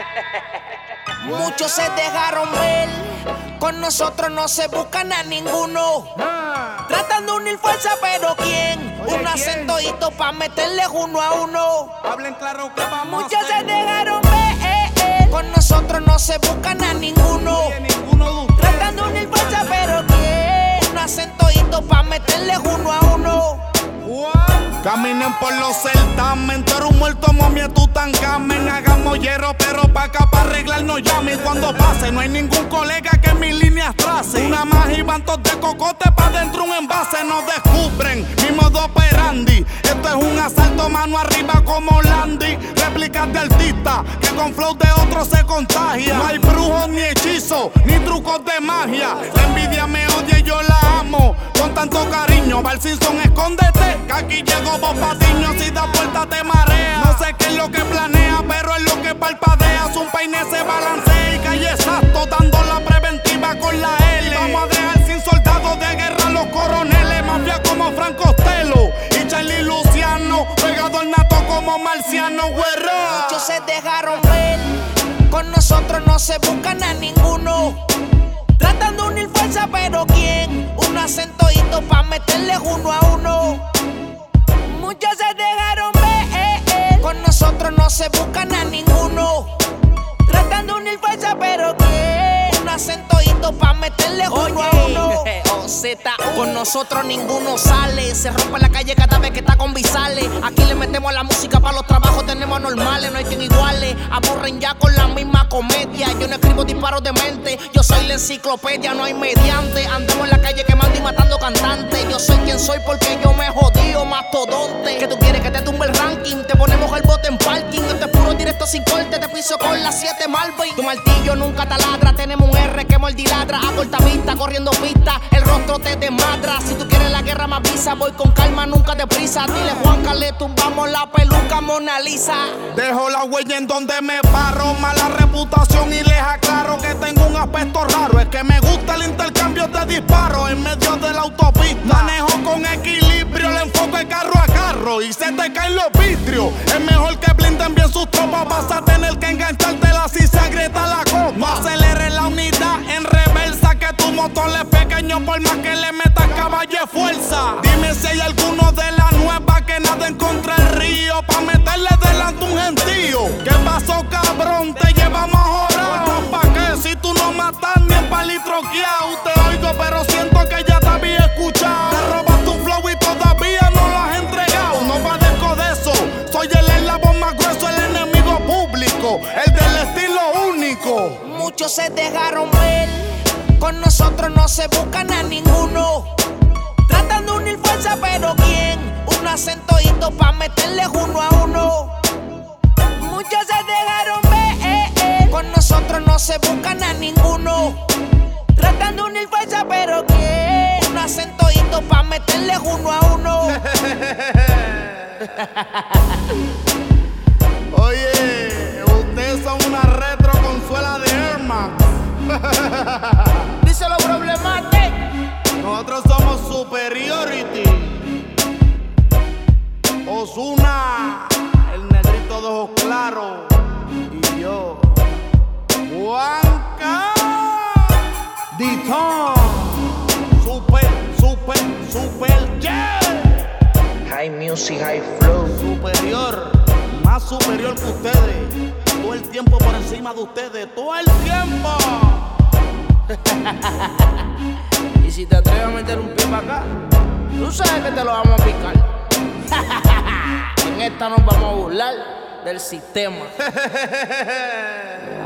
Muchos se dejaron ver, con nosotros no se buscan a ninguno. Tratan de unir fuerza, pero ¿quién? Un acentoíto pa' meterles uno a uno. Hablen claro que vamos. Muchos se dejaron ver, con nosotros no se buscan a ninguno. Tratan de unir fuerza, pero ¿quién? Un acentoíto pa' meterles uno a uno. Caminen por los certamen, tú eres un muerto momia, tú tan camen. Hagamos hierro, pero pa' acá pa' arreglar no llamen. Cuando pase, no hay ningún colega que mis líneas trace. Una más y vantos de cocote pa' dentro un envase. Nos descubren, mi modo operandi. Esto es un asalto mano arriba como Landy. Réplicas de artista, que con flow de otros se contagia. No hay brujos ni hechizos, ni trucos de magia. La envidia me odia y yo la amo con tanto cariño. Val Simpson, escóndete, que aquí llegó Bob Patiño. Si da vuelta te marea. No sé qué es lo que planea, pero es lo que parpadea. Su peine se balancea y cae exacto, dando la preventiva con la L. Vamos a dejar sin soldados de guerra los coroneles. Mafia como Frank Costello y Charlie Luciano, pegado al nato como Marciano Guerra. Muchos se dejaron ver, con nosotros no se buscan a ninguno. Tratan de unir fuerza, pero ¿quién? Un acentoíto pa' meterles uno a uno. Muchos se dejaron ver, con nosotros no se buscan a ninguno. Tratan de unir fuerza, pero ¿quién? Un acentoíto pa' meterles uno a uno. Con nosotros ninguno sale. Se rompe la calle cada vez que está con Bizarre. Aquí le metemos la música para los trabajos, tenemos normales, no hay quien iguale. Aburren ya con la misma comedia. Yo no escribo disparos de mente, yo soy la enciclopedia, no hay mediante. Andamos en la calle quemando y matando cantantes. Yo soy quien soy porque yo me jodío, mastodonte. ¿Qué tú quieres? Que te tumbe el ranking, te ponemos el bote en parking. Esto es puro directo sin corte, te piso con las 7 Malvin. Tu martillo nunca taladra, tenemos un R que mordiladra. A corta vista, corriendo pista, el rostro te desmadra. Si tú quieres la guerra me avisa, voy con calma, nunca deprisa. Dile Juanca, le tumbamos la peluca Mona Lisa. Dejo la huella en donde me paro, mala reputación y les aclaro que tengo un aspecto raro. Es que me gusta el intercambio de disparos en medio de la autopista. Manejo con equilibrio, le enfoco el carro a carro y se te caen los vidrios. Es mejor que blinden bien sus tropas, vas a tener que enganchártela si se agrieta la copa. No aceleres la unidad en reversa, que tu motor es pequeño por más que le metas caballo de fuerza. Dime si hay alguno de la nueva que naden contra el río pa' meterle delante un gentío. ¿Qué pasó, cabrón? Te llevamos a jorar. ¿Pa' qué? Si tú no matas ni en palitroqueado. Te oigo pero siento que ya te había escuchado. Te robas tu flow y todavía no lo has entregado. No padezco de eso, soy el eslabón más grueso, el enemigo público, el del estilo único. Muchos se dejaron ver, con nosotros no se buscan a ninguno. Tratan de unir fuerza, pero ¿quién? Un acentoíto pa' meterles uno a uno. Muchos se dejaron ver, con nosotros no se buscan a ninguno. Tratan de unir fuerza, pero ¿quién? Un acentoíto pa' meterles uno a uno. Oye, ustedes son una retro consuela de Air Max. Díselo, Problematic. Nosotros somos Superiority. Ozuna, el negrito de ojos claros. Y yo, Juanca Ditón. Super, yeah. High music, high flow. Superior, más superior que ustedes. Todo el tiempo por encima de ustedes, todo el tiempo. Y si te atreves a meter un pie para acá, tú sabes que te lo vamos a picar. En esta nos vamos a burlar del sistema.